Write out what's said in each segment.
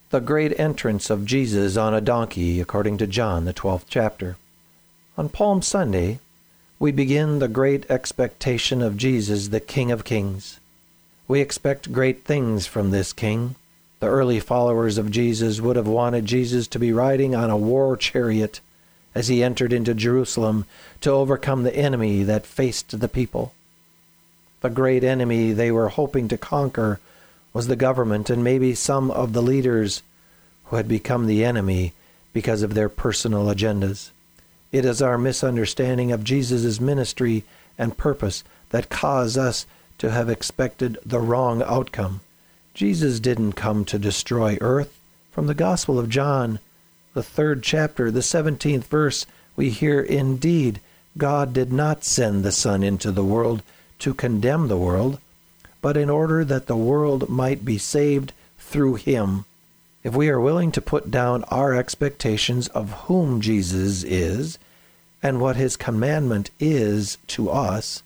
the great entrance of Jesus on a donkey, according to John, the 12th chapter. On Palm Sunday, we begin the great expectation of Jesus, the King of Kings. We expect great things from this King. The early followers of Jesus would have wanted Jesus to be riding on a war chariot as he entered into Jerusalem to overcome the enemy that faced the people. The great enemy they were hoping to conquer was the government and maybe some of the leaders who had become the enemy because of their personal agendas. It is our misunderstanding of Jesus' ministry and purpose that cause us to have expected the wrong outcome. Jesus didn't come to destroy earth. From the Gospel of John, the 3rd chapter, the 17th verse, we hear, "Indeed, God did not send the Son into the world to condemn the world, but in order that the world might be saved through him." If we are willing to put down our expectations of whom Jesus is and what his commandment is to us,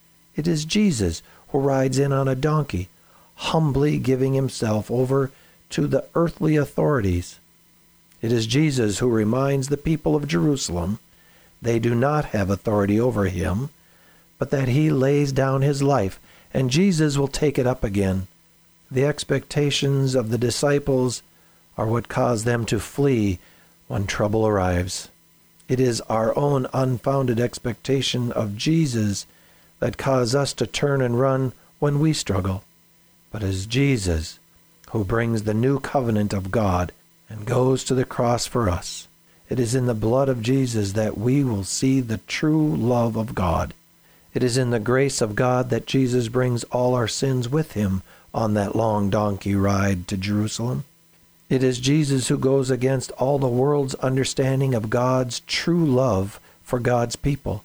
it is Jesus who rides in on a donkey, humbly giving himself over to the earthly authorities. It is Jesus who reminds the people of Jerusalem they do not have authority over him, but that he lays down his life, and Jesus will take it up again. The expectations of the disciples are what cause them to flee when trouble arrives. It is our own unfounded expectation of Jesus that cause us to turn and run when we struggle. But it is Jesus who brings the new covenant of God and goes to the cross for us. It is in the blood of Jesus that we will see the true love of God. It is in the grace of God that Jesus brings all our sins with him on that long donkey ride to Jerusalem. It is Jesus who goes against all the world's understanding of God's true love for God's people.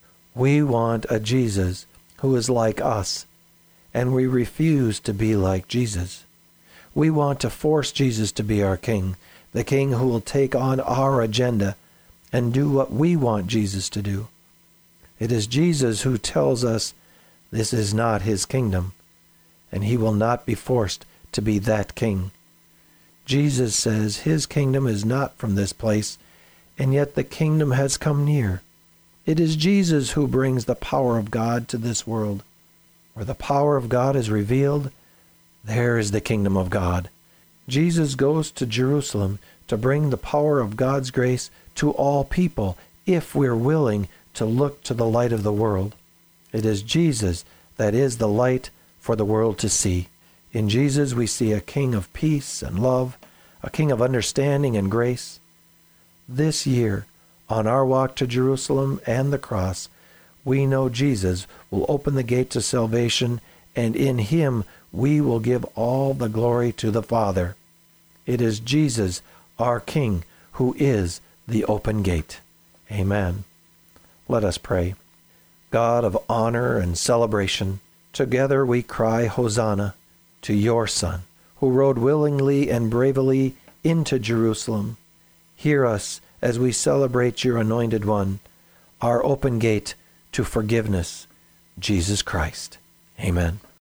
We want a Jesus who is like us, and we refuse to be like Jesus. We want to force Jesus to be our King, the King who will take on our agenda and do what we want Jesus to do. It is Jesus who tells us this is not his kingdom, and he will not be forced to be that king. Jesus says his kingdom is not from this place, and yet the kingdom has come near. It is Jesus who brings the power of God to this world. Where the power of God is revealed, there is the kingdom of God. Jesus goes to Jerusalem to bring the power of God's grace to all people if we're willing to look to the light of the world. It is Jesus that is the light for the world to see. In Jesus we see a King of peace and love, a King of understanding and grace. This year, on our walk to Jerusalem and the cross, we know Jesus will open the gate to salvation, and in him we will give all the glory to the Father. It is Jesus, our King, who is the open gate. Amen. Let us pray. God of honor and celebration, together we cry Hosanna to your Son, who rode willingly and bravely into Jerusalem. Hear us as we celebrate your anointed one, our open gate to forgiveness, Jesus Christ. Amen.